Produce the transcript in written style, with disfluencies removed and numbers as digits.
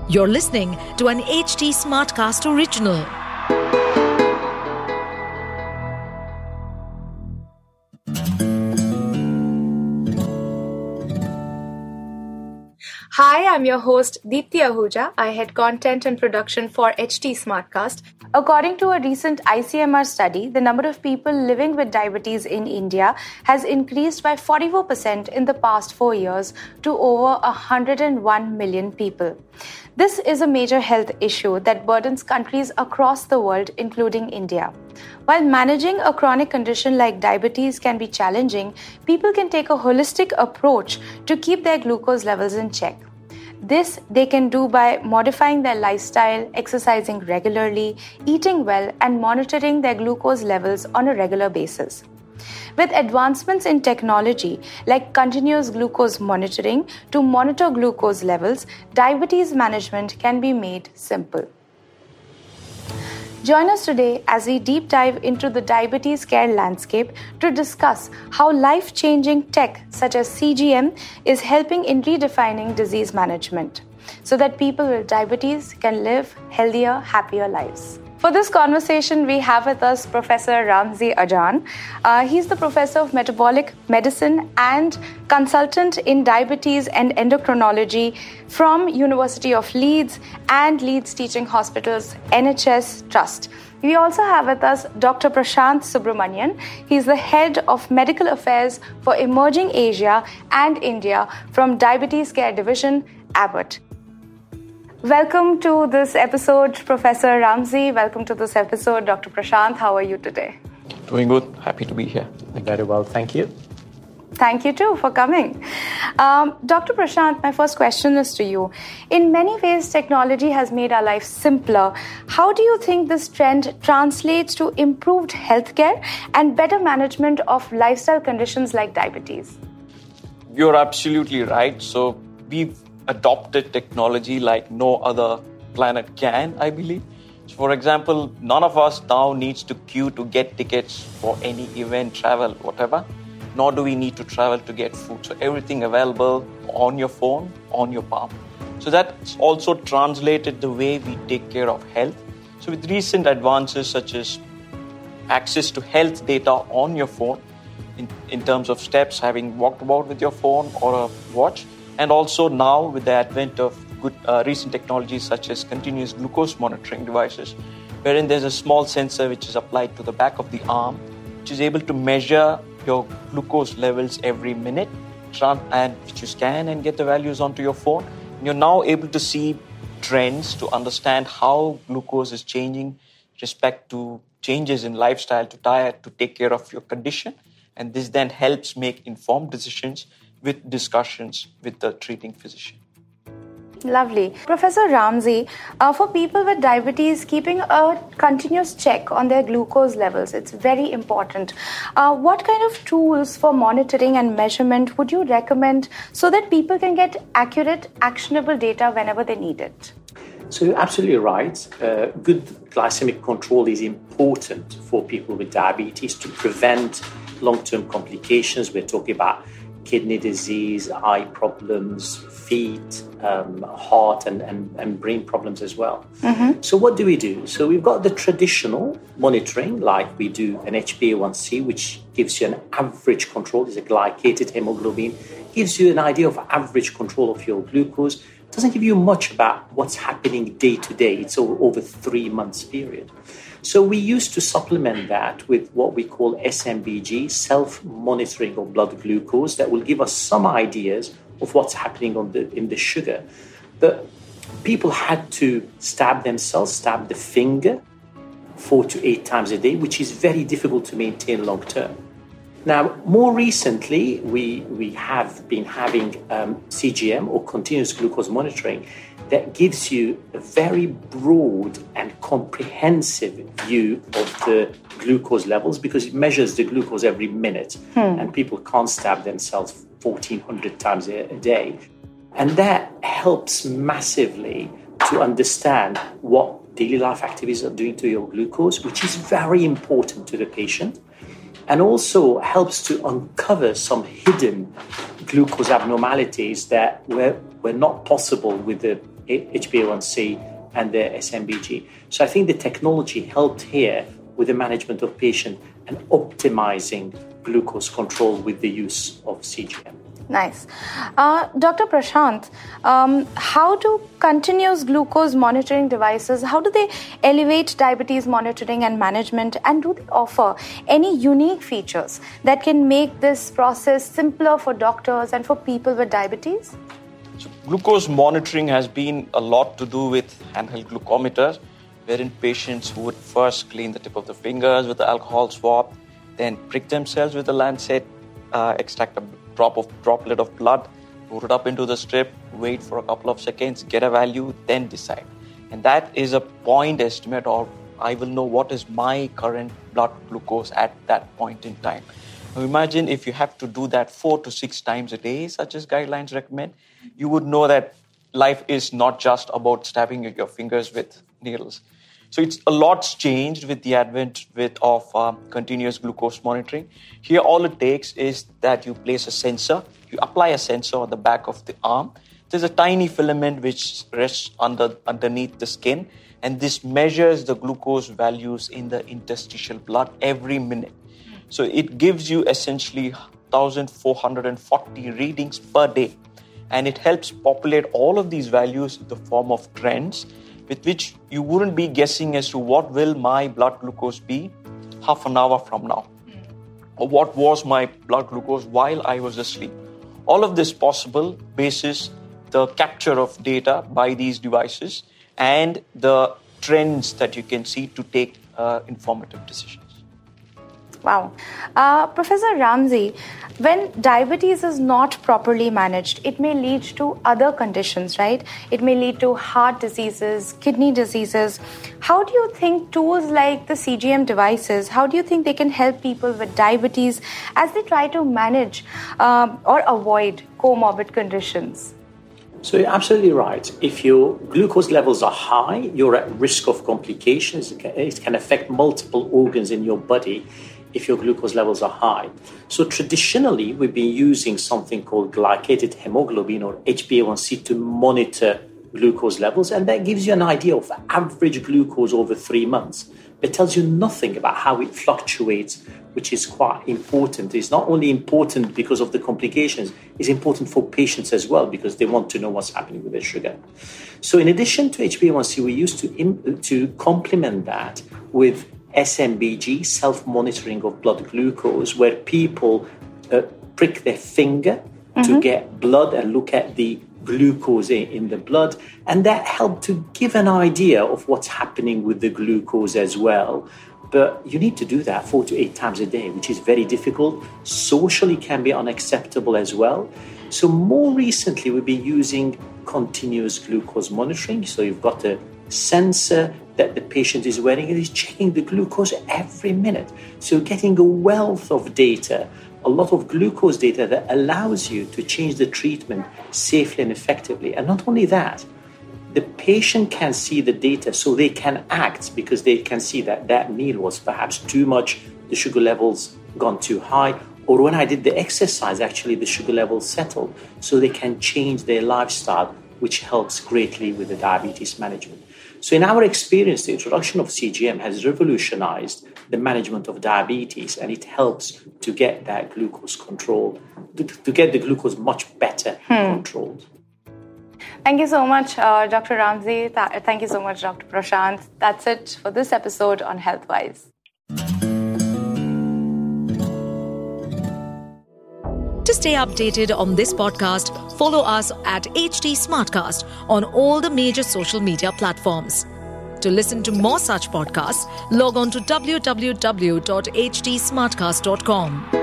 You're listening to an HT Smartcast original. Hi, I'm your host Deepthi Ahuja. I head content and production for HT Smartcast. According to a recent ICMR study, the number of people living with diabetes in India has increased by 44% in the past 4 years to over 101 million people. This is a major health issue that burdens countries across the world, including India. While managing a chronic condition like diabetes can be challenging, people can take a holistic approach to keep their glucose levels in check. This they can do by modifying their lifestyle, exercising regularly, eating well, and monitoring their glucose levels on a regular basis. With advancements in technology like continuous glucose monitoring to monitor glucose levels, diabetes management can be made simple. Join us today as we deep dive into the diabetes care landscape to discuss how life-changing tech such as CGM is helping in redefining disease management so that people with diabetes can live healthier, happier lives. For this conversation, we have with us Professor Ramzi Ajan. He's the Professor of Metabolic Medicine and Consultant in Diabetes and Endocrinology from University of Leeds and Leeds Teaching Hospitals NHS Trust. We also have with us Dr. Prashant Subramanian. He's the Head of Medical Affairs for Emerging Asia and India from Diabetes Care Division, Abbott. Welcome to this episode, Professor Ramzi. Welcome to this episode, Dr. Prashant. How are you today? Doing good. Happy to be here. Very well, thank you. Thank you too for coming. Dr. Prashant, my first question is to you. In many ways, technology has made our lives simpler. How do you think this trend translates to improved healthcare and better management of lifestyle conditions like diabetes? You're absolutely right. So we've adopted technology like no other planet can, I believe. So for example, none of us now needs to queue to get tickets for any event, travel, whatever. Nor do we need to travel to get food. So everything available on your phone, on your palm. So that's also translated the way we take care of health. So with recent advances such as access to health data on your phone, in terms of steps, having walked about with your phone or a watch, and also now with the advent of good recent technologies such as continuous glucose monitoring devices, wherein there's a small sensor which is applied to the back of the arm, which is able to measure your glucose levels every minute, and which you scan and get the values onto your phone. And you're now able to see trends to understand how glucose is changing with respect to changes in lifestyle to diet to take care of your condition. And this then helps make informed decisions with discussions with the treating physician. Lovely. Professor Ramzi, for people with diabetes, keeping a continuous check on their glucose levels, it's very important. What kind of tools for monitoring and measurement would you recommend so that people can get accurate, actionable data whenever they need it? So you're absolutely right. Good glycemic control is important for people with diabetes to prevent long-term complications. We're talking about kidney disease, eye problems, feet, heart and brain problems as well. Mm-hmm. So what do we do? So we've got the traditional monitoring, like we do an HbA1c, which gives you an average control. It's a glycated hemoglobin, gives you an idea of average control of your glucose. Doesn't give you much about what's happening day to day. It's over 3 months period. So we used to supplement that with what we call SMBG, self-monitoring of blood glucose, that will give us some ideas of what's happening in the sugar. But people had to stab the finger 4 to 8 times a day, which is very difficult to maintain long term. Now, more recently, we have been having CGM or continuous glucose monitoring that gives you a very broad and comprehensive view of the glucose levels because it measures the glucose every minute and people can't stab themselves 1,400 times a day. And that helps massively to understand what daily life activities are doing to your glucose, which is very important to the patient. And also helps to uncover some hidden glucose abnormalities that were not possible with the HbA1c and the SMBG. So I think the technology helped here with the management of patient and optimizing glucose control with the use of CGM. Nice. Dr. Prashant, how do continuous glucose monitoring devices, how do they elevate diabetes monitoring and management, and do they offer any unique features that can make this process simpler for doctors and for people with diabetes? So glucose monitoring has been a lot to do with handheld glucometers, wherein patients who would first clean the tip of the fingers with the alcohol swab, then prick themselves with a lancet, extract a droplet of blood, put it up into the strip, wait for a couple of seconds, get a value, then decide. And that is a point estimate, or I will know what is my current blood glucose at that point in time. Now imagine if you have to do that 4 to 6 times a day, such as guidelines recommend, you would know that life is not just about stabbing your fingers with needles. So it's a lot's changed with the advent of continuous glucose monitoring. Here, all it takes is that you place a sensor. You apply a sensor on the back of the arm. There's a tiny filament which rests underneath the skin, and this measures the glucose values in the interstitial blood every minute. So it gives you essentially 1,440 readings per day, and it helps populate all of these values in the form of trends, with which you wouldn't be guessing as to what will my blood glucose be half an hour from now, or what was my blood glucose while I was asleep. All of this possible basis the capture of data by these devices and the trends that you can see to take informative decisions. Wow. Professor Ramzy, when diabetes is not properly managed, it may lead to other conditions, right? It may lead to heart diseases, kidney diseases. How do you think tools like the CGM devices, how do you think they can help people with diabetes as they try to manage or avoid comorbid conditions? So you're absolutely right. If your glucose levels are high, you're at risk of complications. It can affect multiple organs in your body if your glucose levels are high. So traditionally, we've been using something called glycated hemoglobin, or HbA1c, to monitor glucose levels, and that gives you an idea of average glucose over 3 months. It tells you nothing about how it fluctuates, which is quite important. It's not only important because of the complications, it's important for patients as well, because they want to know what's happening with their sugar. So in addition to HbA1c, we used to complement that with SMBG, self-monitoring of blood glucose, where people prick their finger to get blood and look at the glucose in the blood, and that helped to give an idea of what's happening with the glucose as well. But you need to do that 4 to 8 times a day, which is very difficult. Socially can be unacceptable as well. So more recently, we've been using continuous glucose monitoring. So you've got a sensor that the patient is wearing and is checking the glucose every minute. So you're getting a wealth of data, a lot of glucose data that allows you to change the treatment safely and effectively. And not only that, the patient can see the data so they can act, because they can see that that meal was perhaps too much, the sugar levels gone too high, or when I did the exercise, actually the sugar levels settled. So they can change their lifestyle, which helps greatly with the diabetes management. So in our experience, the introduction of CGM has revolutionized the management of diabetes, and it helps to get that glucose controlled, to get the glucose much better controlled. Thank you so much, Dr. Ramzy. Thank you so much, Dr. Prashant. That's it for this episode on HealthWise. To stay updated on this podcast, follow us at HT Smartcast on all the major social media platforms. To listen to more such podcasts, log on to www.htsmartcast.com.